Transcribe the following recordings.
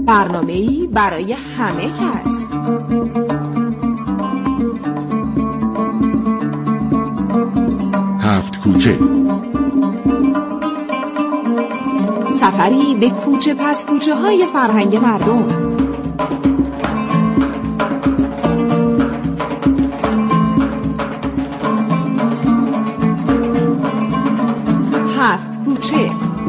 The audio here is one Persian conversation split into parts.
برنامه‌ای برای همه کس. هفت کوچه، سفری به کوچه پس کوچه های فرهنگ مردم. هفت کوچه.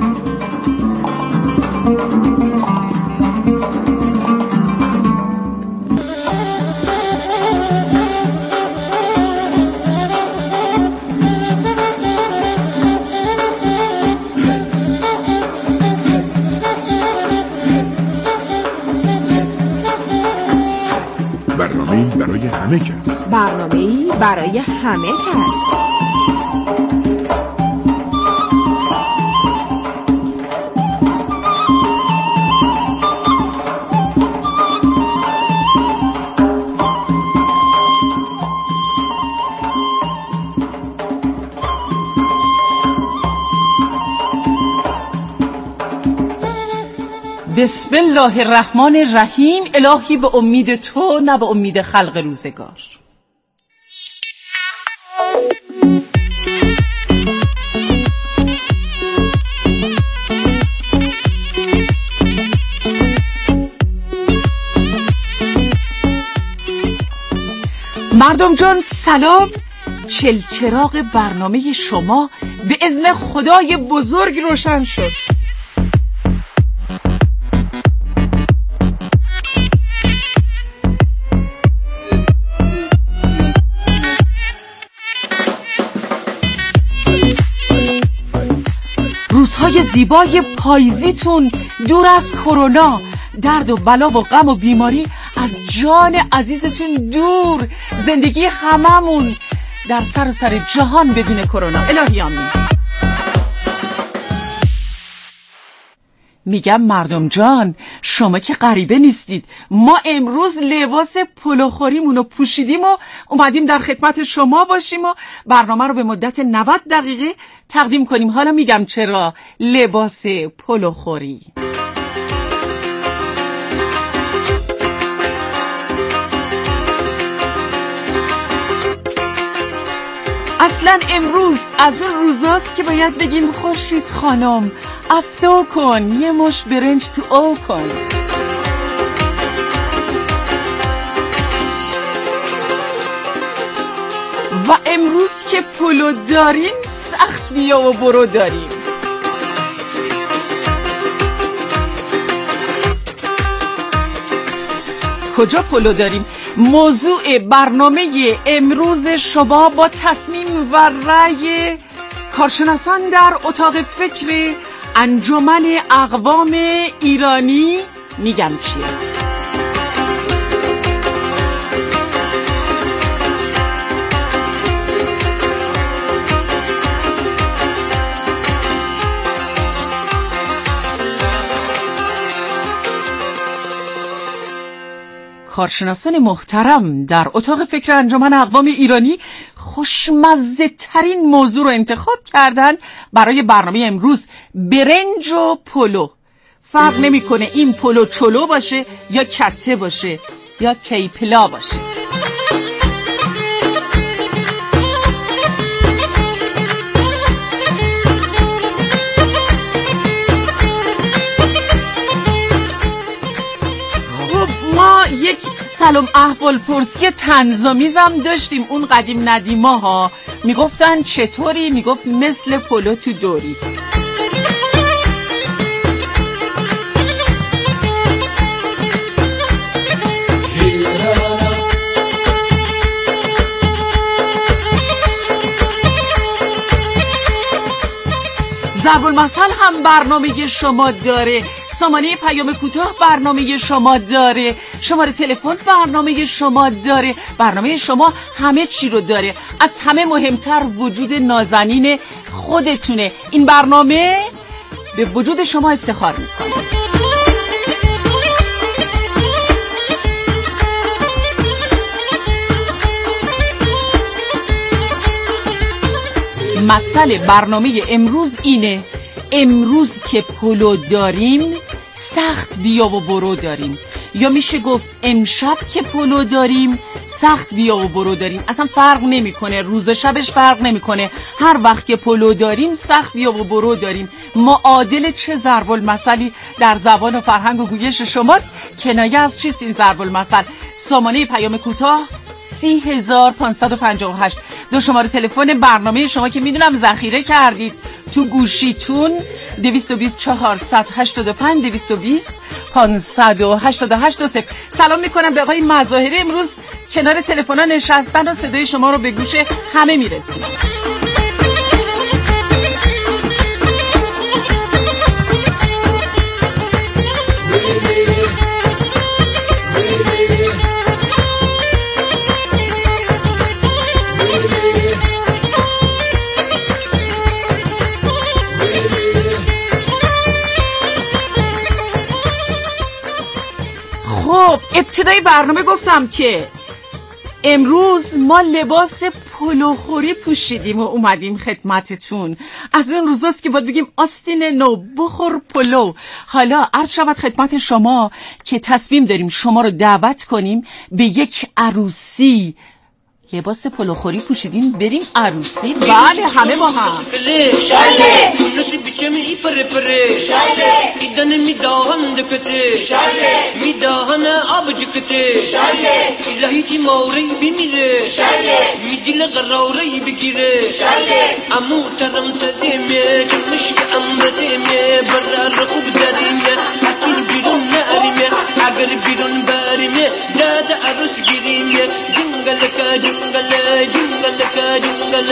برنامه‌ای برای همه کس. برنامه‌ای برای همه کس. بسم الله الرحمن الرحیم. الهی به امید تو نه به امید خلق روزگار. مردم جان سلام. چلچراغ برنامه شما به اذن خدای بزرگ روشن شد. روزهای زیبای پاییزیتون دور از کرونا، درد و بلا و غم و بیماری از جان عزیزتون دور، زندگی هممون در سر جهان بدون کرونا. الهی آمین. میگم مردم جان شما که غریبه نیستید. ما امروز لباس پلوخوریمونو پوشیدیم و اومدیم در خدمت شما باشیم و برنامه رو به مدت 90 دقیقه تقدیم کنیم. حالا میگم چرا لباس پلوخوری. اصلا امروز از اون روزاست که باید بگیم خورشید خانم افتا کن، یه مش برنج تو او کن. و امروز که پلو داریم سخت بیا و برو داریم. کجا پلو داریم؟ موضوع برنامه امروز شما با تصمیم و رأی کارشناسان در اتاق فکر انجمن اقوام ایرانی میگم چیه؟ کارشناسان محترم در اتاق فکر انجمن اقوام ایرانی خوشمزه ترین موضوع رو انتخاب کردن برای برنامه امروز: برنج و پلو. فرق نمیکنه این پلو چلو باشه یا کته باشه یا کیپلا باشه. ما یک سلام احوال پرسی طنزآمیزم داشتیم اون قدیم ندیما ها. میگفتن چطوری؟ میگفت مثل پلو تو دوری. ضرب المثل هم برنامه شما داره، سامانه پیام کوتاه برنامه شما داره، شماره تلفن برنامه شما داره. برنامه شما همه چی رو داره. از همه مهمتر وجود نازنین خودتونه. این برنامه به وجود شما افتخار میکنه. مسئله برنامه امروز اینه: امروز که پلو داریم سخت بیا و برو داریم، یا میشه گفت امشب که پلو داریم سخت بیا و برو داریم. اصلا فرق نمیکنه، روز شبش فرق نمیکنه، هر وقت که پلو داریم سخت بیا و برو داریم. معادل چه ضرب المثلی در زبان و فرهنگ و گویش شماست؟ کنایه از چیست این ضرب المثل؟ سامانه پیام کوتاه 30558. دو شماره تلفن برنامه شما که میدونم ذخیره کردید تو گوشیتون 220 485 220 588 0. سلام میکنم به آقای مظاهری، امروز کنار تلفن‌ها نشستن و صدای شما رو به گوش همه میرسونم. خب ابتدای برنامه گفتم که امروز ما لباس پلوخوری پوشیدیم و اومدیم خدمتتون. از این روزاست که باید بگیم آستین نو بخور پلو. حالا عرض شود خدمت شما که تصمیم داریم شما رو دعوت کنیم به یک عروسی. لباس پلوخوری پوشیدیم بریم عروسی. بله همه با هم. شاله نسی بیچمی پر شاله ایدن میداهن دکته شاله میداهن آب جکته شاله الهی کی موری بمیره شاله میدل قراوری بگیره شاله امو ترم سدیمه مشک امدیمه برار خوب دریمه اصل بیرون نریمه اگر بیرون باریمه داد عروس گیریمه جنگل کا جنگل جنگل کا جنگل.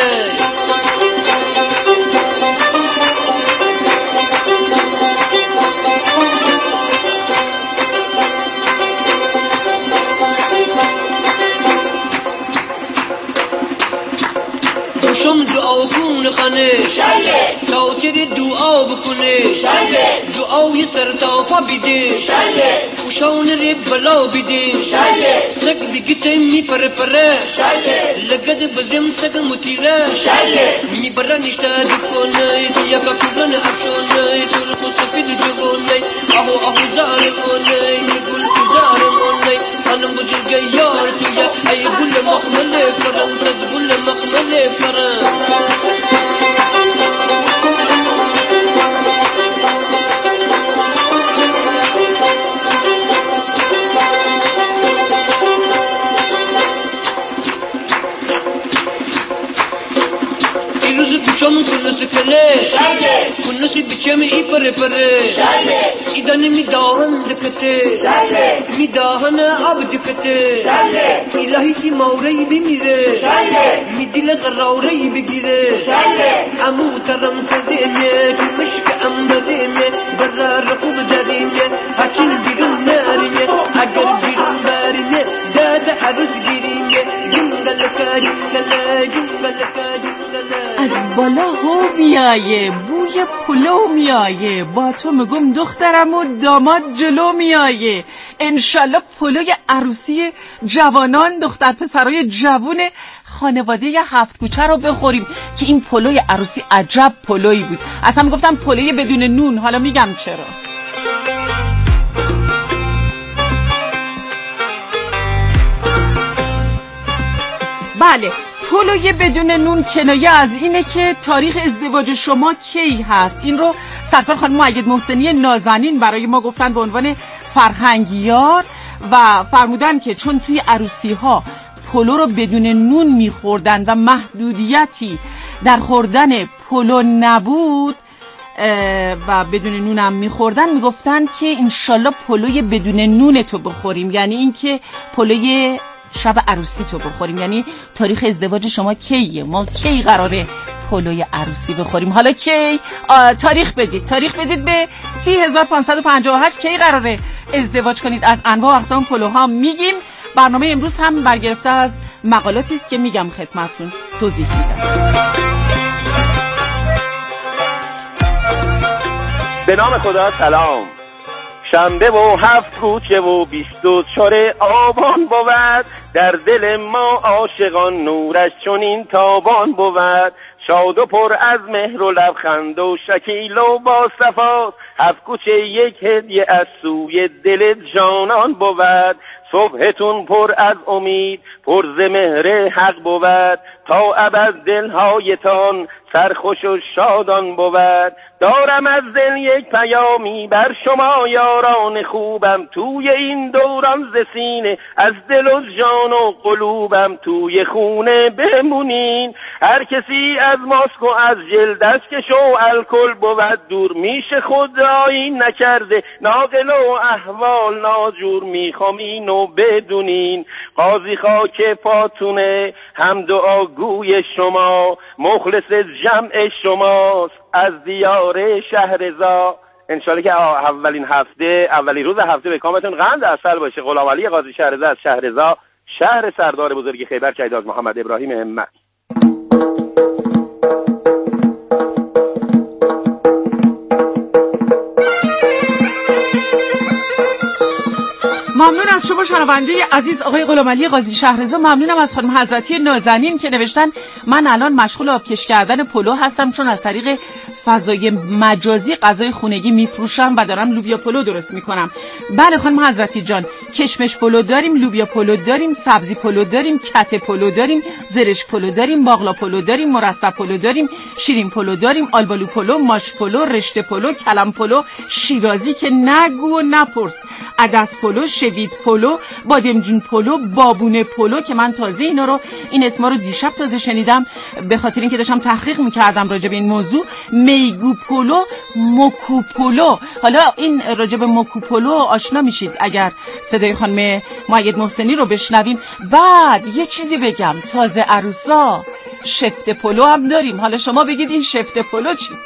شم دعا کن خانه شاله توتر دعا بکنه شاله دعای سر تا پا بیده شاله وشون ری بلا بیده شاله سگ بگیته می پره شاله لگد بزم سگ متیره شاله می برا نشتا دکنه یا کفرن افشونه تر کو سفید جگونه اهو زارونه می گل زارونه خانم بزرگ یار تویا ای گل مخمله فرم تد گل مخمله فرم. شم کنس کنه شاله کنس بیچمی پر شاله ایدن میداهن دکته شاله میداهن آب جکته شاله الهی کی موری بمیره شاله میدل قراوری بگیره شاله امو ترم سدیمه مشک امدیمه برار خوب دریمه اصل بیرون نریمه اگر بیرون باریمه داد عروس گیریمه جنگل کا جنگل جنگل کا جنگل. از بالا هو میایه بوی پلو میایه، با تو میگم دخترم و داماد جلو میایه. انشالله پلوی عروسی جوانان دختر پسرای جوون خانواده 7 کوچه رو بخوریم که این پلوی عروسی عجب پلویی بود. اصلا میگفتم پلوی بدون نون، حالا میگم چرا. بله پلوی بدون نون کنایه از اینه که تاریخ ازدواج شما کی هست. این رو سرکار خانم مؤید محسنی نازنین برای ما گفتن به عنوان فرهنگیار و فرمودن که چون توی عروسی ها پلو رو بدون نون میخوردن و محدودیتی در خوردن پلو نبود و بدون نونم میخوردن، میگفتن که انشالله پلوی بدون نون تو بخوریم، یعنی این که پلوی شب عروسی تو بخوریم. یعنی تاریخ ازدواج شما کیه؟ ما کی قراره پلوی عروسی بخوریم؟ حالا کی؟ تاریخ بدید به 30558 کی قراره ازدواج کنید. از انواع و اقسام پلوها میگیم. برنامه امروز هم برگرفته از مقالاتی است که میگم خدمتتون توضیح میدم. به نام خدا سلام. شنبه و 7 کوچه و 24 آبان بود، در دل ما عاشقان نورش چنین تابان بود. شاد و پر از مهر و لبخند و شکیل و با صفات، هفت کوچه یک هدیه از سوی دل جانان بود. صبحتون پر از امید، پر ز مهر حق بود، تا ابد دلهایتان سرخوش و شادان بود. دارم از دل یک پیامی بر شما یاران خوبم، توی این دوران ز سینه از دل و جان و قلوبم توی خونه بمونین. هر کسی از ماسک و از جل دستکش و الکل بود دور، میشه خود را این نکرده ناقل و احوال ناجور، میخوام اینو بدونین قاضی خاک پاتونه، هم دعاگوی شما، مخلص جمع شماست از دیار شهرزا. انشالله که اولین روز هفته به کامتون قند اصل باشه. غلام علی قاضی شهرزا از شهرزا، شهر سردار بزرگ خیبر، شهید محمد ابراهیم همت. ممنون از شما شنونده عزیز آقای غلام علی قاضی شهرزا. ممنونم از خانم حضرتی نازنین که نوشتن من الان مشغول آبکش کردن پلو هستم، چون از طریق فضای مجازی غذای خونگی میفروشم و دارم لوبیا پلو درست میکنم. بله خانم حضرتی جان، کشمش پلو داریم، لوبیا پلو داریم، سبزی پلو داریم، کته پلو داریم، زرش پلو داریم، باقلا پلو داریم، مرصع پلو داریم، شیرین پلو داریم، آلبالو پلو، ماش پلو، رشته پلو، کلم پلو، شیرازی که نگو و نپرس، عدس پلو، شوید پلو، بادمجون پلو، بابونه پلو که من تازه این اسما رو دیشب تازه شنیدم به خاطر اینکه داشتم تحقیق میکردم راجع به این موضوع. میگو پلو، موکو پلو. حالا این راجع به موکو پلو آشنا میشید اگر صدای خانم مؤید محسنی رو بشنویم. بعد یه چیزی بگم، تازه عروسا شفت پلو هم داریم. حالا شما بگید این شفت پلو چی؟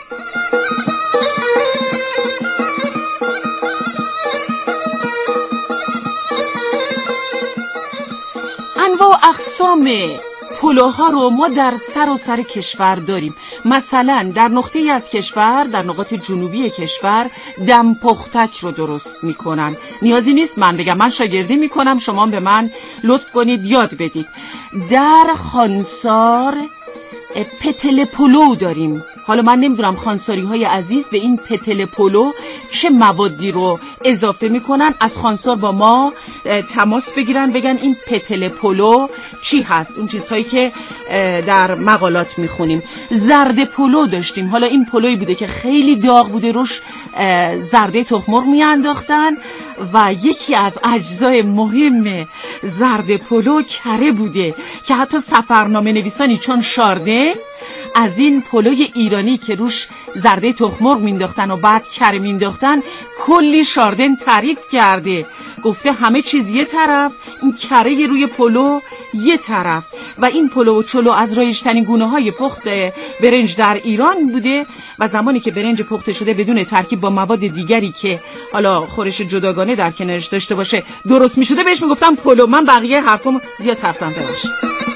انواع و اقسام پلوها رو ما در سر کشور داریم. مثلا در نقطه‌ای از کشور، در نقاط جنوبی کشور، دم پختک رو درست میکنن. نیازی نیست من بگم، من شاگردی میکنم، شما به من لطف کنید یاد بدید. در خانسار پتل پلو داریم. حالا من نمیدونم خانساری های عزیز به این پتل پلو چه موادی رو اضافه میکنن. از خانسار با ما تماس بگیرن، بگن این پتل پلو چی هست، اون چیزهایی که در مقالات میخونیم. زرد پلو داشتیم. حالا این پلویی بوده که خیلی داغ بوده، روش زرده تخم مرغ میانداختن و یکی از اجزای مهم زرد پلو کره بوده که حتی سفرنامه نویسانی چون شاردن از این پلوی ایرانی که روش زرده تخم مرغ مینداختن و بعد کره مینداختن کلی شاردن تعریف کرده، گفته همه چیز یه طرف، این کره روی پلو یه طرف. و این پلو و چلو از رایج‌ترین گونه‌های پخت برنج در ایران بوده و زمانی که برنج پخته شده بدون ترکیب با مواد دیگری که حالا خورش جداگانه در کنارش داشته باشه درست می‌شده بهش میگفتم پلو. من بقیه حرفم زیاد تفصیل ببخشید.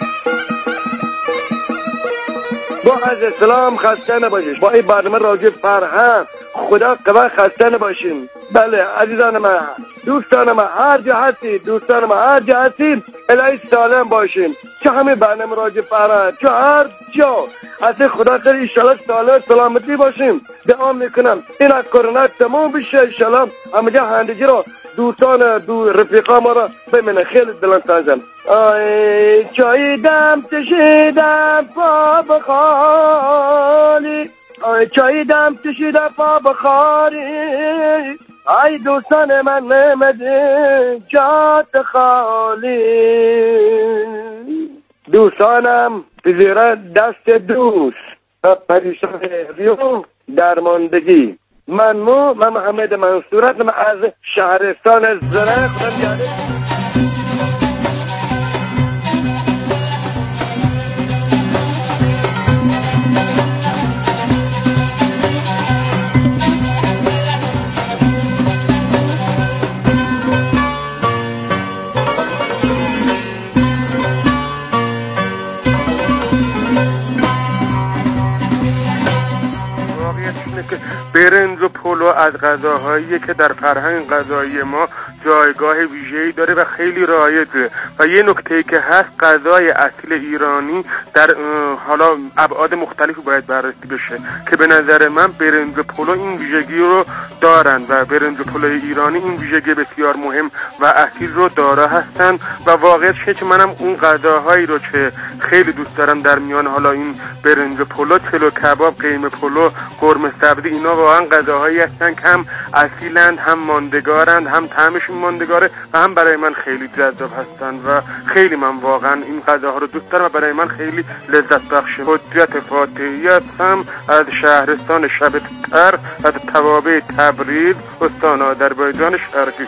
با از اسلام خسته نباشید. با این برنامه راجع فرهنگ خدا قبل خسته نباشیم. بله عزیزان من، دوستان من، هر جا هستید، دوستان من هر جا هستید، الهی سالم باشیم. چه همه برنامه راجع فرهنگ، چه هر جا از خدا خیلی انشالله سلامتی باشیم. دعا میکنم این از کرونا تمام بشه انشالله. همه جا هندگی رو دوستان رفیقا ما را ببینه. خیلی دلم تنگم. چای دم کشیدم پا بخالی، چای دم کشیدم پا بخاری، ای دوستان من نمده جات خالی. دوستانم بزیره دست دوست پریشان ریو درماندگی. من محمد منصورت از شهرستان زرق. اینه که برنج و پلو از غذاهاییه که در فرهنگ غذایی ما جایگاه ویژه‌ای داره و خیلی رایجه و یه نکته‌ای که هست غذای اصیل ایرانی در حالا ابعاد مختلفی باید بررسی بشه که به نظر من برنج و پلو این ویژگی رو دارن و برنج و پلوی ایرانی این ویژگی بسیار مهم و اصیل رو داره هستن و واقعیتش که منم اون غذاهایی رو که خیلی دوست دارم در میان حالا این برنج و پلو، چلو کباب، قیمه پلو، قرمه سبزی، اینا واقعا غذاهایی هستن که هم اصیلند، هم ماندگارند، هم طعمشون ماندگاره و هم برای من خیلی جذاب هستن و خیلی من واقعا این غذاها رو دوست دارم و برای من خیلی لذت بخشه. حجت فاتحی هستم از شهرستان شب تر از توابع تبریز استان آذربایجان شرقی.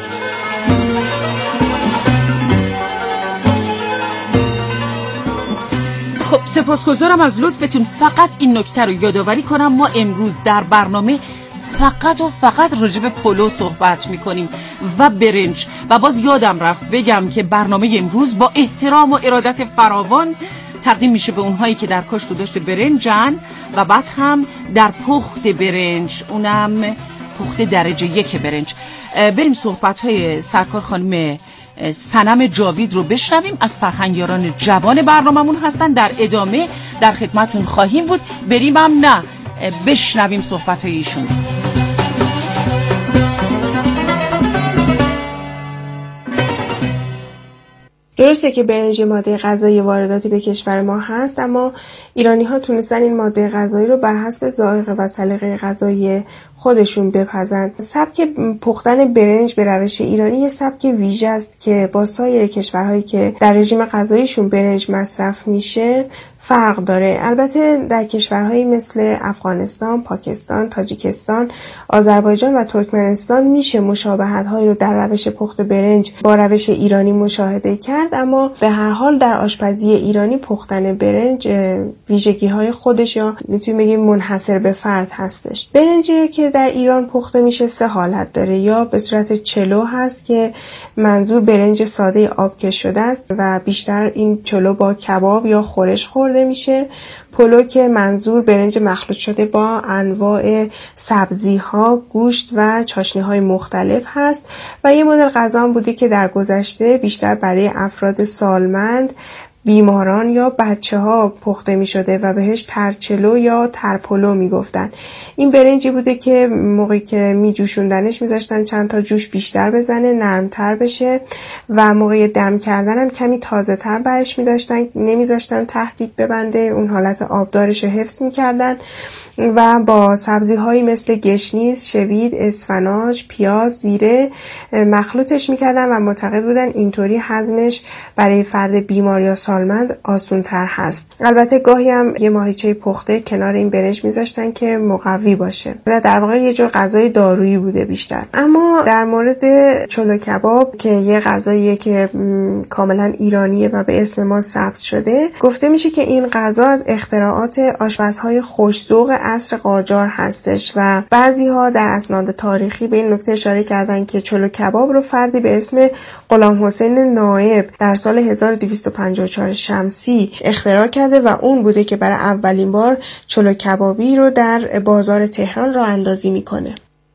خب سپاسگزارم از لطفتون. فقط این نکته رو یادآوری کنم ما امروز در برنامه فقط راجع به پلو صحبت میکنیم و برنج و باز یادم رفت بگم که برنامه امروز با احترام و ارادت فراوان تقدیم میشه به اونهایی که در کاشت و داشت برنجن و بعد هم در پخت برنج، اونم پخت درجه 1 برنج. بریم صحبت‌های سرکار خانم صنم جاوید رو بشنویم، از فرهنگیاران جوان برنامه‌مون هستن. در ادامه در خدمتون خواهیم بود. بریم هم نه بشنویم صحبت‌های ایشون. درسته که برنج ماده غذایی وارداتی به کشور ما هست، اما ایرانی‌ها تونستن این ماده غذایی رو بر حسب ذائقه و سلیقه غذایی خودشون بپزن. سبک پختن برنج به روش ایرانی یه سبک ویژه است که با سایر کشورهایی که در رژیم غذاییشون برنج مصرف میشه فرق داره. البته در کشورهایی مثل افغانستان، پاکستان، تاجیکستان، آذربایجان و ترکمنستان میشه مشابهت‌هایی رو در روش پخت برنج با روش ایرانی مشاهده کرد، اما به هر حال در آشپزی ایرانی پختن برنج ویژگی‌های خودش یا میتونیم بگیم منحصر به فرد هستش. برنجی که در ایران پخته میشه 3 حالت داره، یا به صورت چلو هست که منظور برنج ساده آبکش شده است و بیشتر این چلو با کباب یا خورش خورده میشه. پلو که منظور برنج مخلوط شده با انواع سبزی ها، گوشت و چاشنی های مختلف هست و یه مدل غذا هم بوده که در گذشته بیشتر برای افراد سالمند، بیماران یا بچه ها پخته می شده و بهش ترچلو یا ترپلو می گفتن. این برنجی بوده که موقعی که می جوشوندنش می ذاشتن چند تا جوش بیشتر بزنه، نرمتر بشه و موقع دم کردن هم کمی تازه تر برش می داشتن، نمی ذاشتن تهدیگ ببنده، اون حالت آبدارش رو حفظ می کردن و با سبزی هایی مثل گشنیز، شوید، اسفناج، پیاز، زیره مخلوطش می کردن و معتقد بودن اینطوری هضمش برای فرد بیمار یا سالمند آسون تر هست. البته گاهی هم یه ماهیچه پخته کنار این برنج میذاشتن که مقوی باشه و در واقع یه جور غذای دارویی بوده بیشتر. اما در مورد چلو کباب که یه غذاییه که کاملا ایرانیه و به اسم ما ثبت شده، گفته میشه که این غذا از اختراعات آشپزهای خوش‌ذوق عصر قاجار هستش و بعضی‌ها در اسناد تاریخی به این نکته اشاره کردن که چلو کباب رو فردی به اسم غلام حسین نایب در سال 1254 شمسی اختراع کرده و اون بوده که برای اولین بار چلو کبابی رو در بازار تهران راه اندازی میکنه.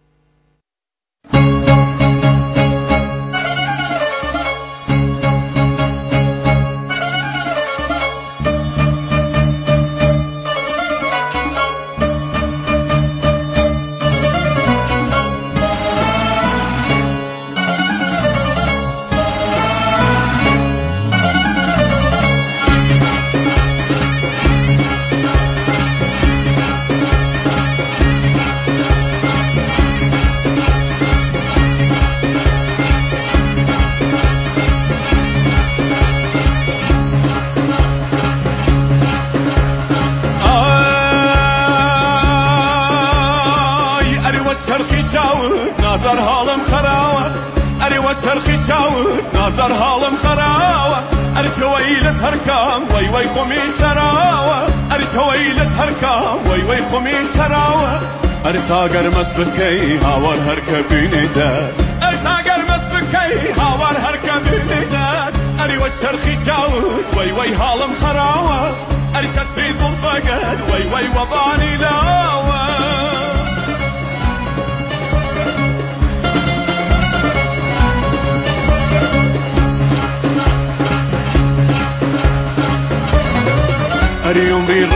نظر حالم خراوة أري وسرخي شاود نظر حالم خراوة أري شويلة هركام وي وي خمي شراوة أري شويلة هركام وي وي خمي شراوة أري تاقر مسبكي هاور هركبيني داد أري تاقر مسبكي هاور هركبيني داد أري وسرخي شاود وي وي حالم خراوة أري شد في ظلفقد وي وي وباني لاوة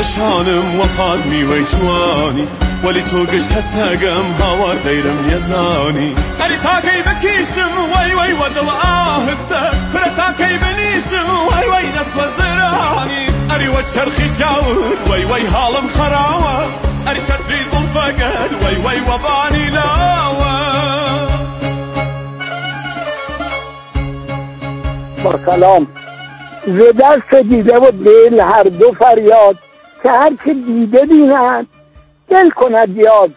نشانم و پاد میوه جوانی ولی تو گش کسگم هاوار دیرم یزانی اری تاکی بکیشم وای وای و دل آهسته پر تاکی بنیشم وای وای دست بزرانی اری و چرخی جاود وای وای حالم خراوه اری شتری زلفقد وای وای و بانی لاوه. با سلام. ز دست دیده و دل هر دو فریاد که هر که دیده بیند دل کند یاد.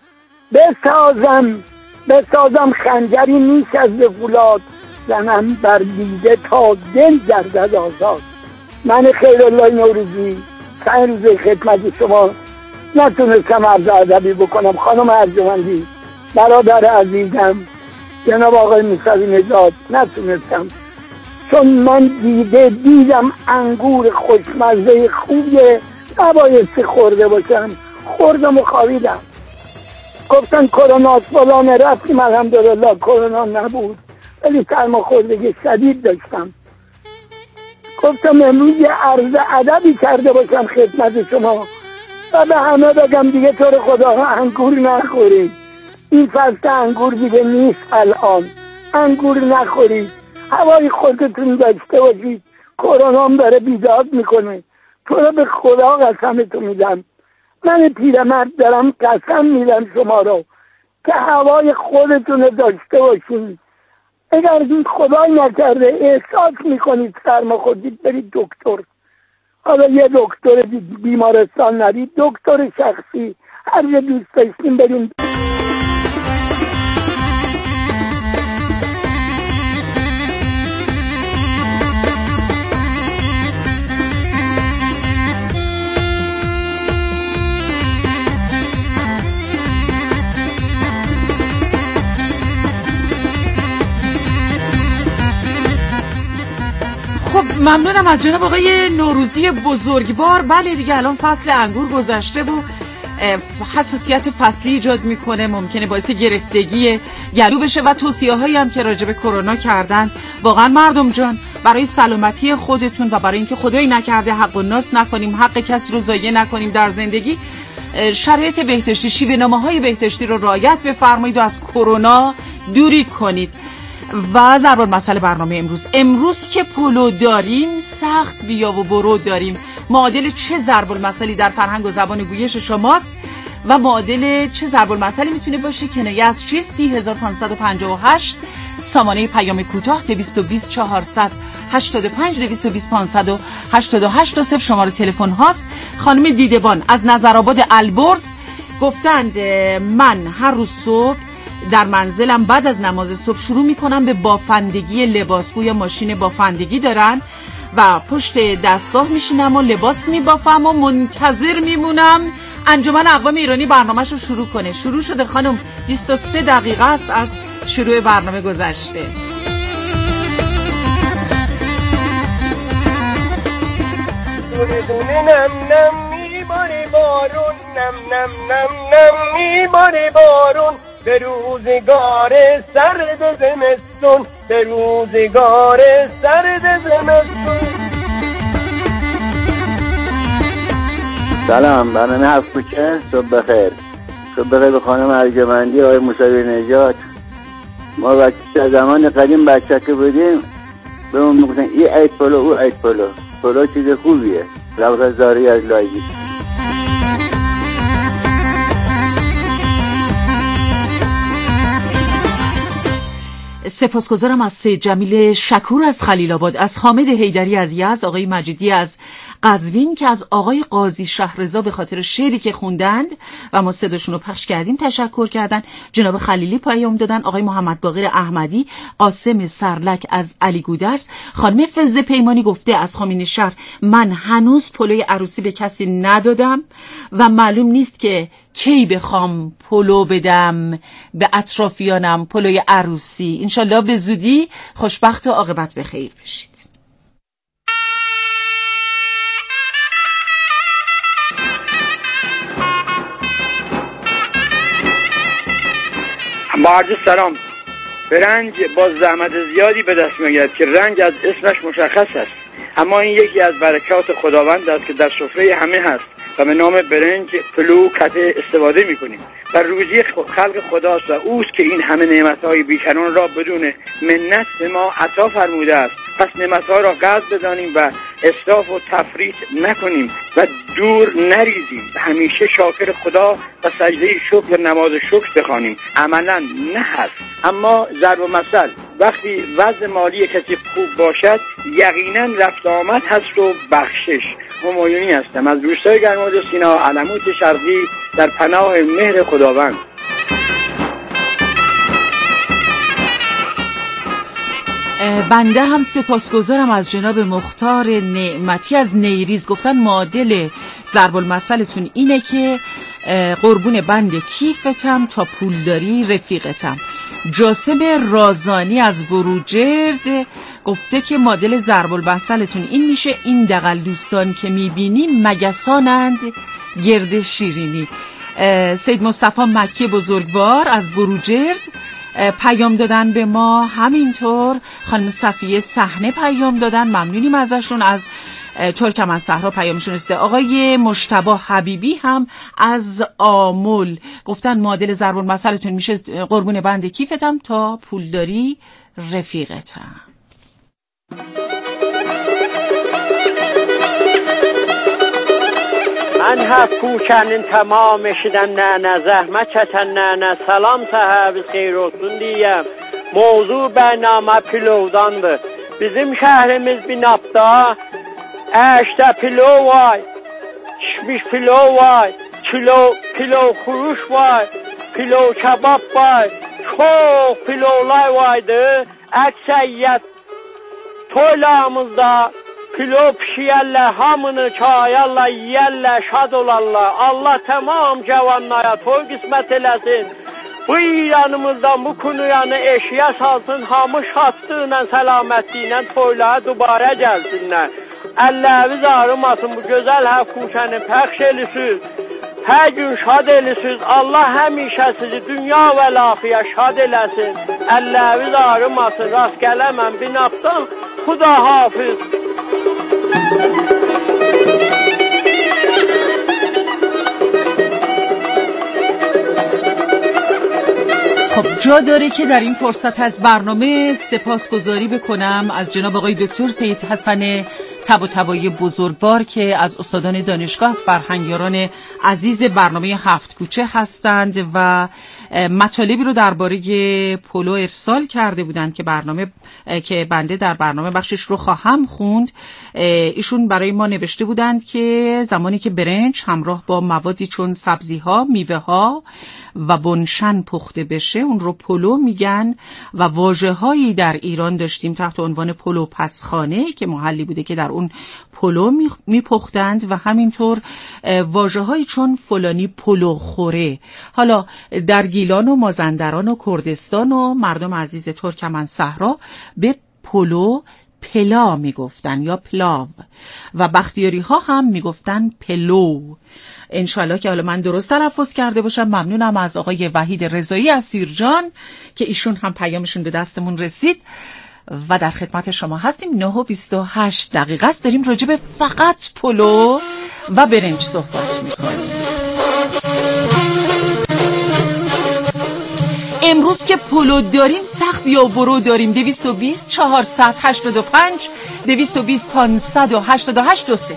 بسازم خنجری نیست از فولاد زنم بر دیده تا دل گردد آزاد. من خیرالله نوروزی چند روز خدمت شما نتونستم عرض ادبی بکنم. خانم ارجمندی، برادر عزیزم جناب آقای موسوی نژاد، نتونستم چون من دیدم انگور خوشمزه خوبیه نبایستی خورده باشم. خوردم و خوابیدم. گفتن کرونا فلان، رفتیم الحمدلله کرونا نبود ولی سرماخوردگی شدید داشتم. گفتم امروز یه عرض ادبی کرده باشم خدمت شما و به همه بگم دیگه طور خدا انگور نخورید. این فصل انگور دیگه نیست الان. انگور نخورید. هوای خودتون داشته باشید. کرونا هم داره بیداد میکنه. تو رو به خدا قسمتون میدم. من پیرمرد دارم قسم میدم شما رو که هوای خودتون رو داشته باشید. اگر خدای نکرده احساس میکنید سرماخوردگی برید دکتر. حالا یه دکتر بیمارستان نرید، دکتر شخصی هر جا دوست داشتیم بریم. خب ممنونم از جناب آقای نوروزی بزرگوار. بله دیگه الان فصل انگور گذشته و حساسیت فصلی ایجاد میکنه، ممکنه باعث گرفتگی گلو بشه و توصیه‌هایی هم که راجع به کرونا کردن واقعا مردم جان برای سلامتی خودتون و برای اینکه خدایی نکرده حق الناس نکنیم، حق کسی رو ضایع نکنیم در زندگی، شرایط بهداشتی، شیوه‌نامه‌های بهداشتی رو رعایت بفرمایید و از کرونا دوری کنید. و ضرب المثل برنامه امروز که پلو داریم سخت بیا و برو داریم. معادل چه ضرب المثلی در فرهنگ و زبان گویش شماست و معادل چه ضرب المثلی میتونه باشه؟ کنایه از چه؟ 30558 سامانه پیام کوتاه 220 400 85 220 588 0 شماره تلفن هاست. خانم دیدبان از نظرآباد البرز گفتند من هر روز صبح در منزلم بعد از نماز صبح شروع میکنم به بافندگی لباس. گویا ماشین بافندگی دارن و پشت دستگاه میشینم و لباس میبافم و منتظر میمونم انجمن اقوام ایرانی برنامه‌ش رو شروع کنه. شروع شده خانم، 23 دقیقه است از شروع برنامه گذشته. دونه نم نم میباره بارون، نم نم نم نم میباره بارون، به روزگار سرد زمستون، به روزگار سرد زمستون. سلام، برنامه هفت کوچه. صبح بخیر. صبح بخیر به خانم ارجمندی، آقای موسوی نژاد. ما وقتی از زمان قدیم بچه که بودیم به اون میگفتن این عید پلو او عید پلو. پلو چیز خوبیه. روز زاری از لایگی. سپاسگزارم از سید جمیل شکور از خلیل آباد، از حامد حیدری از یزد، آقای مجیدی از قزوین که از آقای قاضی شهرزا به خاطر شعری که خوندند و ما صداشون رو پخش کردیم تشکر کردن. جناب خلیلی پیام دادن، آقای محمد باقر احمدی، قاسم سرلک از علی گودرز. خانم فزه پیمانی گفته از خامین شهر من هنوز پلوی عروسی به کسی ندادم و معلوم نیست که کی بخوام پلو بدم به اطرافیانم، پلوی عروسی. انشالله به زودی خوشبخت و عاقبت به خیر بشید. با عرض سلام. برنج با زحمت زیادی به دست می‌آید که رنج از اسمش مشخص است، اما این یکی از برکات خداوند است که در سفره همه هست. و به نام برنج پلو کته استفاده میکنیم و روزی خلق خداست و اوست که این همه نعمتهای بیکران را بدون منت به ما عطا فرموده است. پس نعمتها را قدر بدانیم و اسراف و تفریط نکنیم و دور نریزیم و همیشه شاکر خدا و سجده شکر و نماز شکر بخوانیم. عملا نه هست، اما ضرب مثل وقتی وضع مالی کسی خوب باشد یقینا رفت آمد هست و بخشش. همایونی هستم از روستای گرماد سینا، علموت شرقی، در پناه مهر خداوند. بنده هم سپاسگزارم از جناب مختار نعمتی از نیریز. گفتن معادل ضرب المثلتون اینه که قربون بند کیفتم تا پولداری رفیقتم. جاسم رازانی از بروجرد گفته که معادل ضرب المثلتون این میشه: این دغل دوستان که میبینیم مگسانند گرد شیرینی. سید مصطفی مکی بزرگوار از بروجرد پیام دادن به ما، همینطور خانم صفیه صحنه پیام دادن، ممنونیم ازشون. از ترکمنصحرا پیامشون رسیده. آقای مجتبی حبیبی هم از آمل گفتن معادل ضرب المثلتون میشه قربون بند کیفتم تا پولداری رفیقتم. من هفت کوچنین تمام شدن نه زحمت چتن نه سلام صاحب خیر olsun diyem. Mevzu bername pilovdandır. Bizim şehrimiz Binap'ta 8 pilov var. Pişmiş pilov var. Pilov kuruş var. Pilov kebap var. Çok pilovlar vardı. Ekseriyyət toylarımızda pilov pişiyərlər, hamını çayarlar, yiyərlər, şad olarlar. Allah tamam cavanlara toy qismət eləsin. Bu İranımızdan bu kunuyanı eşiyə salsın, hamı şadlığıyla, səlamətliklə toylara dubara gəlsinlər. Əlləriniz ağrımasın, bu gözəl həfkuşəni pəxş elisiz. Hər gün şad elisiz. Allah həmişə sizi dünya və lafiyə şad eləsin. Əlləriniz ağrımasın, rast gələmən Binapdan. Xuda hafiz. خب جا داره که در این فرصت از برنامه سپاسگزاری بکنم از جناب آقای دکتر سید حسن طباطبایی بزرگوار که از استادان دانشگاه، از فرهنگیاران عزیز برنامه هفت کوچه هستند و مطالبی رو درباره پولو ارسال کرده بودند که بنده در برنامه بخشش رو خواهم خوند. ایشون برای ما نوشته بودند که زمانی که برنج همراه با موادی چون سبزی‌ها، میوه‌ها و بنشن پخته بشه اون رو پولو میگن و واژه‌هایی در ایران داشتیم تحت عنوان پولو پسخانه که محلی بوده که در اون پولو میپختند و همینطور واژه‌هایی چون فلانی پولو خوره. حالا در گیلان و مازندران و کردستان و مردم عزیز ترکمنصحرا به پولو پلا میگفتن یا پلاو و بختیاری ها هم میگفتن پلو. انشالله که حالا من درست تلفظ کرده باشم. ممنونم از آقای وحید رضایی از سیرجان که ایشون هم پیامشون به دستمون رسید و در خدمت شما هستیم. 9:28 است. داریم راجع به فقط پلو و برنج صحبت میکنیم. امروز که پلو داریم سخت بیا و برو داریم. 220 485 220 588 20.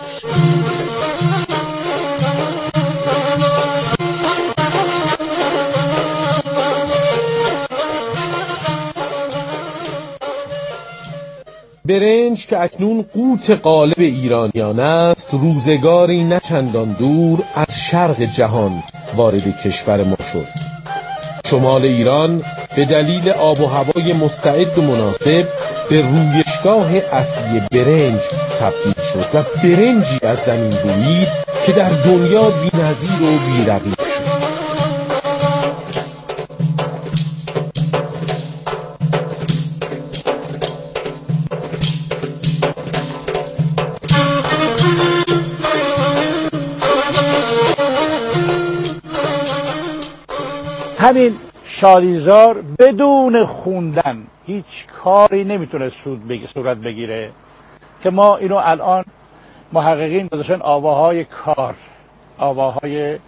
برنج که اکنون قوت غالب ایرانیان است، روزگاری نه چندان دور از شرق جهان وارد کشور ما شد. شمال ایران به دلیل آب و هوای مستعد و مناسب به رویشگاه اصلی برنج تبدیل شد و برنجی از زمین رویید که در دنیا بی‌نظیر و بی‌رقیب شد. همین شالیزار بدون خوندن هیچ کاری نمیتونه صورت بگیره که ما اینو الان محققین گذاشتن آواهای کار. آواهای